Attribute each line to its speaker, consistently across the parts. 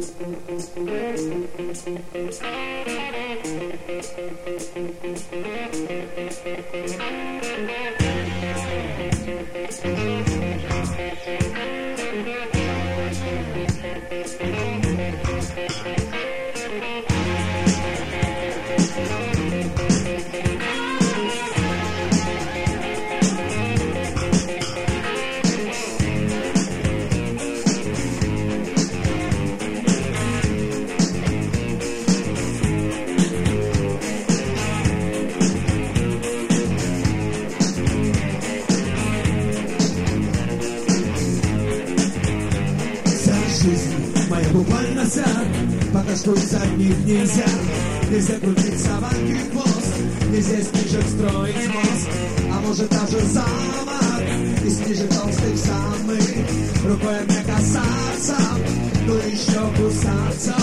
Speaker 1: Моя буквально вся, пока что из одних нельзя. Нельзя крутить собаки хвост, нельзя из книжек строить мост, а может даже замок из книжек толстых самых. Рукой мне касаться, ну еще кусаться.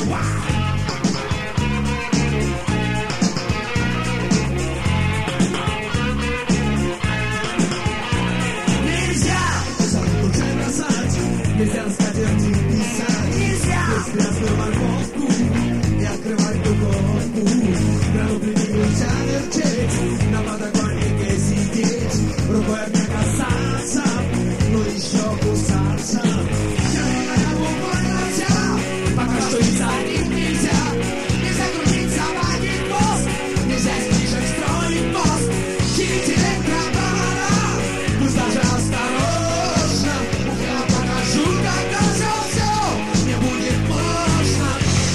Speaker 1: Нельзя замкнуть и бросать, нельзя на скатерти писать, без грязную морковку и открывать духовку. Грануты нельзя вертеть, на подоконнике сидеть, рукой мне касаться, ну еще кусаться. Я буквально вся, пока что из них нельзя. Нельзя крутить собаки хвост, нельзя из книжек строить мост, чинить электропровода, пусть даже осторожно. Я покажу, когда все не будет можно.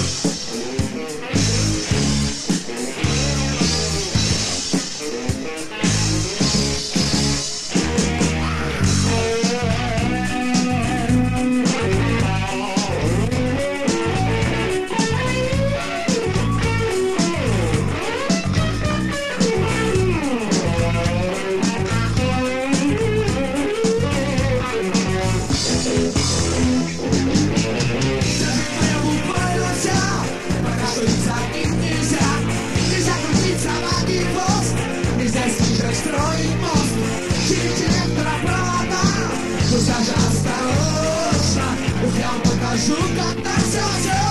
Speaker 1: Моя буквально вся, пока что из них нельзя. Нельзя крутить собаки хвост, нельзя из книжек строить мост, чинить электропровода, пусть даже осторожно. Я вам покажу, когда все